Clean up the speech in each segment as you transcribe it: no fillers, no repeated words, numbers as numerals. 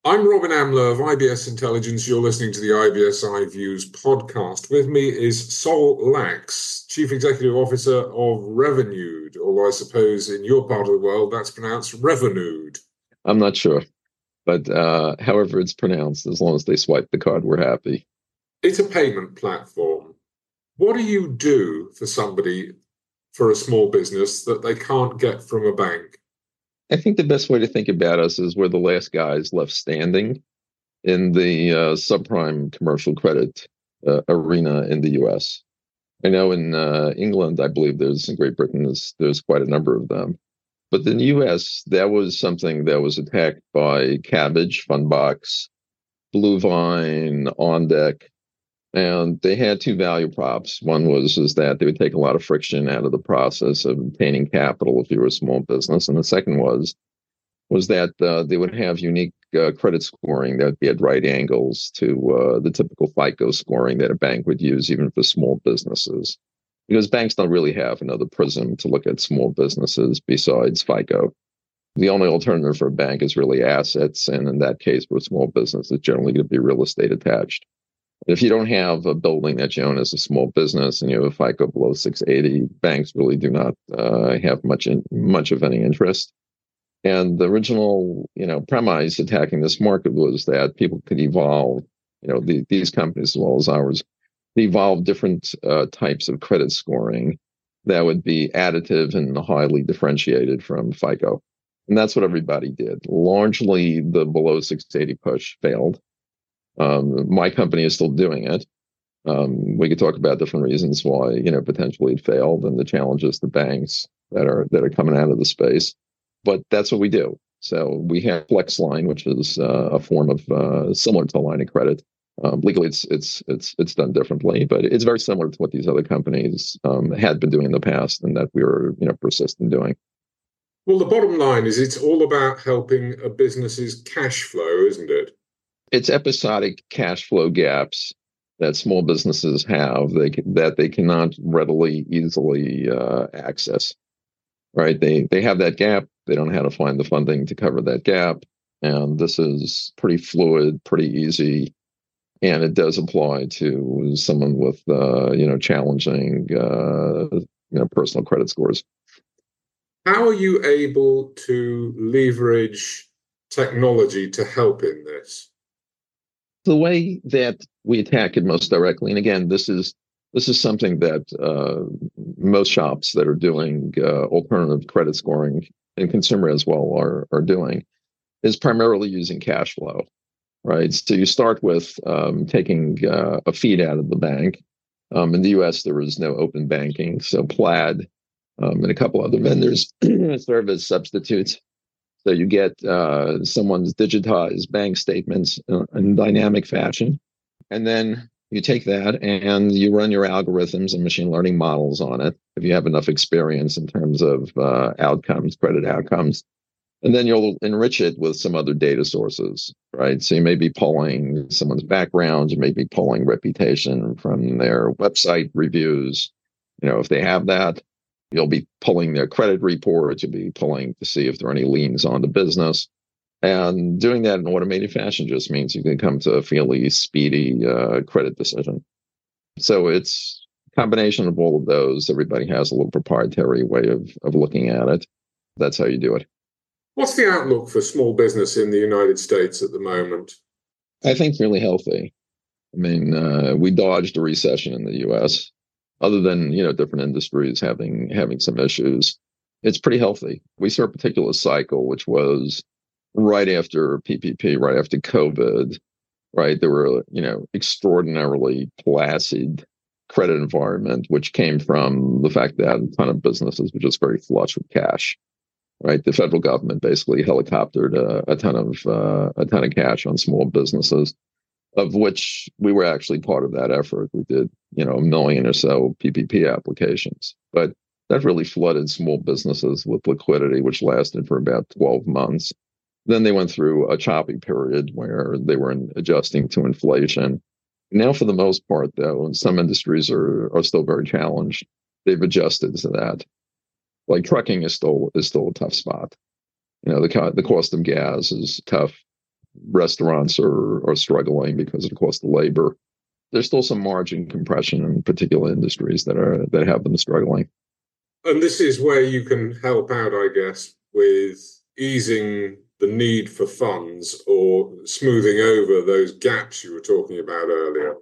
I'm Robin Amler of IBS Intelligence. You're listening to the IBS iViews podcast. With me is Sol Lax, Chief Executive Officer of Revenued, although I suppose in your part of the world that's pronounced Revenued. I'm not sure, but however it's pronounced, as long as they swipe the card, we're happy. It's a payment platform. What do you do for somebody, for a small business, that they can't get from a bank? I think the best way to think about us is we're the last guys left standing in the subprime commercial credit arena in the U.S. I know in England, I believe in Great Britain, there's quite a number of them. But in the U.S., that was something that was attacked by Cabbage, Fundbox, Bluevine, OnDeck, and they had two value props. One is that they would take a lot of friction out of the process of obtaining capital if you were a small business, and the second was that they would have unique credit scoring that would be at right angles to the typical FICO scoring that a bank would use even for small businesses, because banks don't really have another prism to look at small businesses besides FICO. The only alternative for a bank is really assets, and in that case, for a small business, it's generally going to be real estate attached. If you don't have a building that you own as a small business and you have a FICO below 680, banks really do not have much of any interest. And the original, premise attacking this market was that people could evolve, these companies as well as ours, evolve different types of credit scoring that would be additive and highly differentiated from FICO. And that's what everybody did. Largely, the below 680 push failed. My company is still doing it. We could talk about different reasons why, potentially it failed and the challenges to banks that are coming out of the space. But that's what we do. So we have FlexLine, which is a form of similar to a line of credit. Legally, it's done differently, but it's very similar to what these other companies had been doing in the past, and that we were, persistent doing. Well, the bottom line is it's all about helping a business's cash flow, isn't it? It's episodic cash flow gaps that small businesses have that they cannot readily, easily access. Right? They have that gap. They don't know how to find the funding to cover that gap. And this is pretty fluid, pretty easy. And it does apply to someone with, challenging, personal credit scores. How are you able to leverage technology to help in this? The way that we attack it most directly, and again, this is something that most shops that are doing alternative credit scoring and consumer as well are doing, is primarily using cash flow, right? So you start with taking a feed out of the bank. In the U.S., there is no open banking, so Plaid and a couple other vendors serve as substitutes. So you get someone's digitized bank statements in dynamic fashion. And then you take that and you run your algorithms and machine learning models on it, if you have enough experience in terms of outcomes, credit outcomes. And then you'll enrich it with some other data sources, right? So you may be pulling someone's background, you may be pulling reputation from their website reviews, if they have that. You'll be pulling their credit reports. You'll be pulling to see if there are any liens on the business. And doing that in automated fashion just means you can come to a fairly speedy credit decision. So it's a combination of all of those. Everybody has a little proprietary way of looking at it. That's how you do it. What's the outlook for small business in the United States at the moment? I think really healthy. I mean, we dodged a recession in the U.S., other than, different industries having some issues. It's pretty healthy. We saw a particular cycle, which was right after PPP, right after COVID, right? There were, extraordinarily placid credit environment, which came from the fact that a ton of businesses were just very flush with cash, right? The federal government basically helicoptered a ton of cash on small businesses, of which we were actually part of that effort. We did, a million or so PPP applications, but that really flooded small businesses with liquidity, which lasted for about 12 months. Then they went through a choppy period where they were adjusting to inflation. Now, for the most part, though, and some industries are still very challenged, they've adjusted to that. Like trucking is still a tough spot. The cost of gas is tough. restaurants are struggling because of the cost of labor. There's still some margin compression in particular industries that have them struggling. And this is where you can help out, I guess, with easing the need for funds or smoothing over those gaps you were talking about earlier.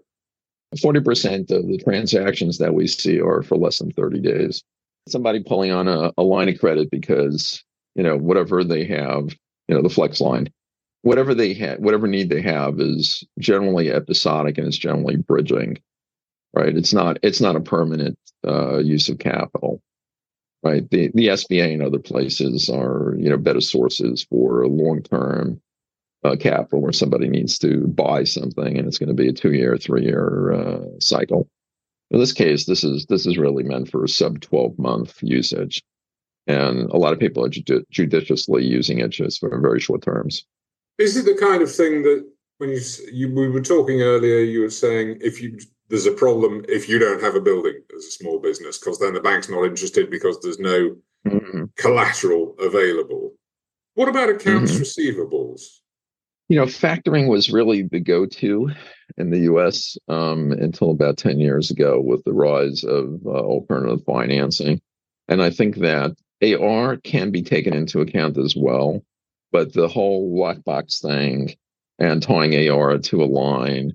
40% of the transactions that we see are for less than 30 days. Somebody pulling on a line of credit because, whatever they have, the flex line, whatever they have, whatever need they have is generally episodic and it's generally bridging, right? It's not a permanent use of capital, right? The SBA and other places are, better sources for long-term capital where somebody needs to buy something and it's going to be a 2-year, 3-year cycle. In this case, this is really meant for sub 12-month usage, and a lot of people are judiciously using it just for very short terms. Is it the kind of thing that when we were talking earlier, you were saying there's a problem if you don't have a building as a small business because then the bank's not interested because there's no collateral available. What about accounts receivables? Factoring was really the go-to in the U.S. Until about 10 years ago with the rise of alternative financing. And I think that AR can be taken into account as well. But the whole lockbox thing and tying AR to a line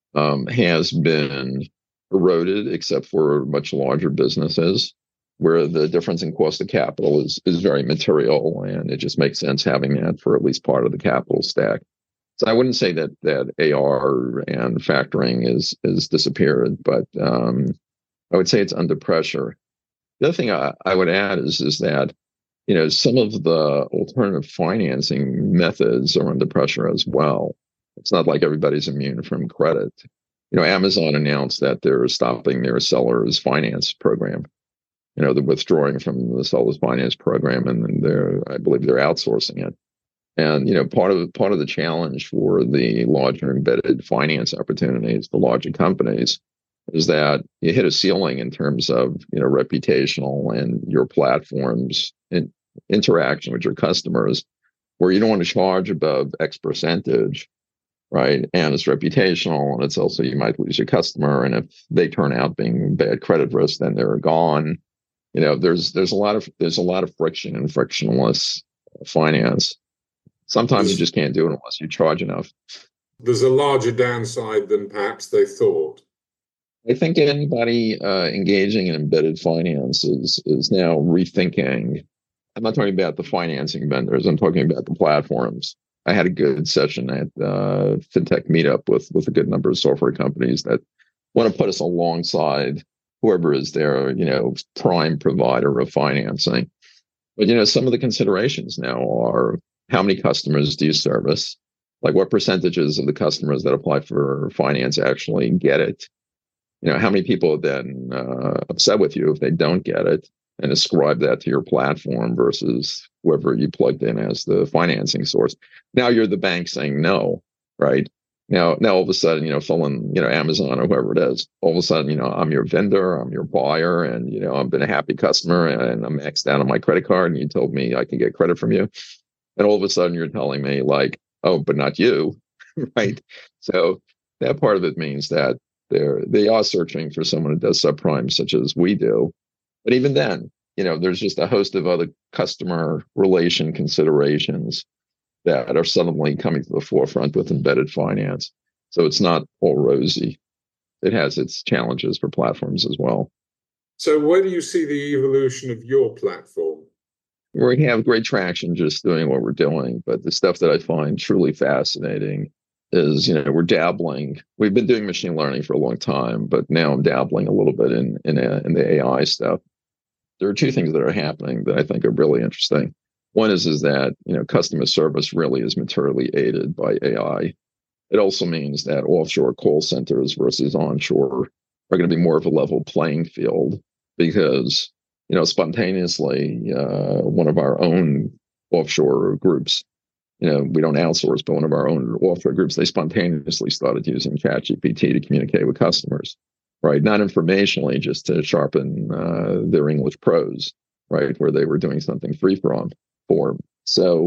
has been eroded, except for much larger businesses, where the difference in cost of capital is very material. And it just makes sense having that for at least part of the capital stack. So I wouldn't say that AR and factoring is disappeared, but I would say it's under pressure. The other thing I would add is that some of the alternative financing methods are under pressure as well. It's not like everybody's immune from credit. Amazon announced that they're stopping their sellers finance program. They're withdrawing from the sellers finance program, and I believe they're outsourcing it. And part of the challenge for the larger embedded finance opportunities, the larger companies, is that you hit a ceiling in terms of reputational and your platform's interaction with your customers, where you don't want to charge above X percentage, right? And it's reputational, and it's also you might lose your customer, and if they turn out being bad credit risk, then they're gone. There's a lot of friction and frictionless finance. Sometimes you just can't do it unless you charge enough. There's a larger downside than perhaps they thought. I think anybody engaging in embedded finance is now rethinking. I'm not talking about the financing vendors. I'm talking about the platforms. I had a good session at FinTech Meetup with a good number of software companies that want to put us alongside whoever is their prime provider of financing. But some of the considerations now are, how many customers do you service? Like, what percentages of the customers that apply for finance actually get it? How many people are then upset with you if they don't get it, and ascribe that to your platform versus whoever you plugged in as the financing source? Now you're the bank saying no, right? Now all of a sudden, Amazon or whoever it is, all of a sudden, I'm your vendor, I'm your buyer, and I've been a happy customer, and I'm maxed out on my credit card, and you told me I can get credit from you. And all of a sudden you're telling me like, oh, but not you, right? So that part of it means that they are searching for someone who does subprime, such as we do. But even then, there's just a host of other customer relation considerations that are suddenly coming to the forefront with embedded finance. So it's not all rosy. It has its challenges for platforms as well. So where do you see the evolution of your platform? We have great traction just doing what we're doing, but the stuff that I find truly fascinating is, we're dabbling. We've been doing machine learning for a long time, but now I'm dabbling a little bit in the AI stuff. There are two things that are happening that I think are really interesting. One is that, customer service really is materially aided by AI. It also means that offshore call centers versus onshore are going to be more of a level playing field because spontaneously, one of our own offshore groups, we don't outsource, but one of our own offshore groups, they spontaneously started using ChatGPT to communicate with customers, right? Not informationally, just to sharpen their English prose, right? Where they were doing something free form. So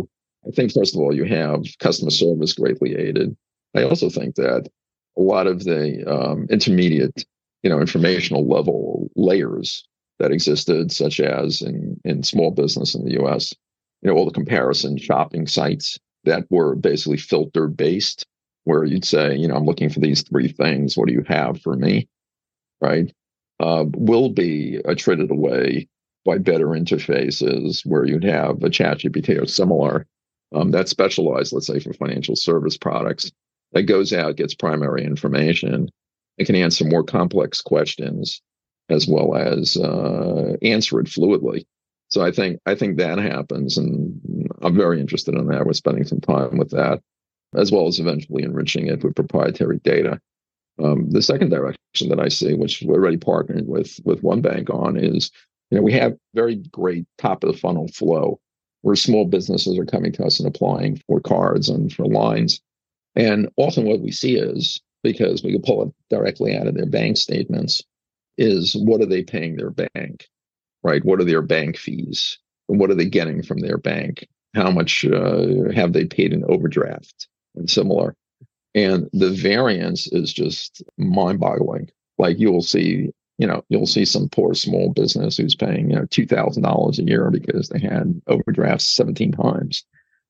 I think, first of all, you have customer service greatly aided. I also think that a lot of the intermediate, informational level layers that existed, such as in small business in the U.S., all the comparison shopping sites that were basically filter based, where you'd say, I'm looking for these three things. What do you have for me? Right? Will be attrited away by better interfaces where you'd have a ChatGPT or similar that specialized, let's say, for financial service products, that goes out, gets primary information, it can answer more complex questions as well as answer it fluidly. So I think that happens, and I'm very interested in that. We're spending some time with that, as well as eventually enriching it with proprietary data. The second direction that I see, which we're already partnered with one bank on, is we have very great top of the funnel flow where small businesses are coming to us and applying for cards and for lines. And often what we see is, because we can pull it directly out of their bank statements, is what are they paying their bank, right? What are their bank fees? And what are they getting from their bank? How much have they paid in overdraft and similar? And the variance is just mind-boggling. Like you'll see some poor small business who's paying $2,000 a year because they had overdrafts 17 times.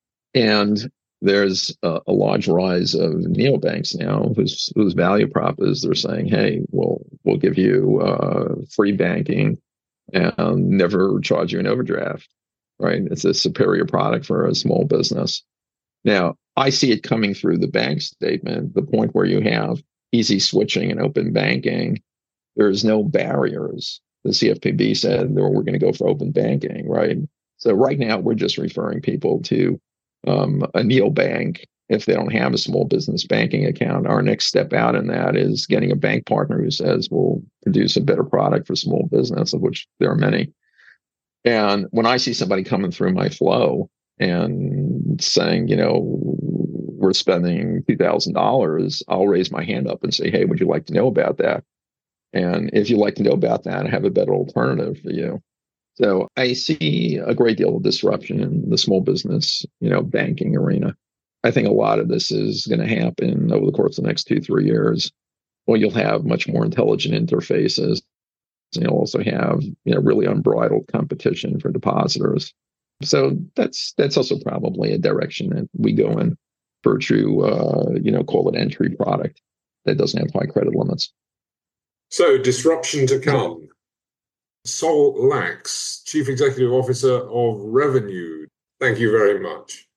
And there's a large rise of neobanks now whose value prop is they're saying, hey, we'll give you free banking and never charge you an overdraft, right? It's a superior product for a small business. Now, I see it coming through the bank statement, the point where you have easy switching and open banking. There's no barriers. The CFPB said, we're going to go for open banking, right? So right now, we're just referring people to a neobank if they don't have a small business banking account. Our next step out in that is getting a bank partner who says we'll produce a better product for small business, of which there are many. And when I see somebody coming through my flow and saying, we're spending $2,000, I'll raise my hand up and say, hey, would you like to know about that? And if you'd like to know about that, I have a better alternative for you. So I see a great deal of disruption in the small business, banking arena. I think a lot of this is going to happen over the course of the next 2-3 years. Well, you'll have much more intelligent interfaces. You'll also have, really unbridled competition for depositors. So that's also probably a direction that we go in for a true, call it entry product that doesn't have high credit limits. So disruption to come. Sol Lax, Chief Executive Officer of Revenue. Thank you very much.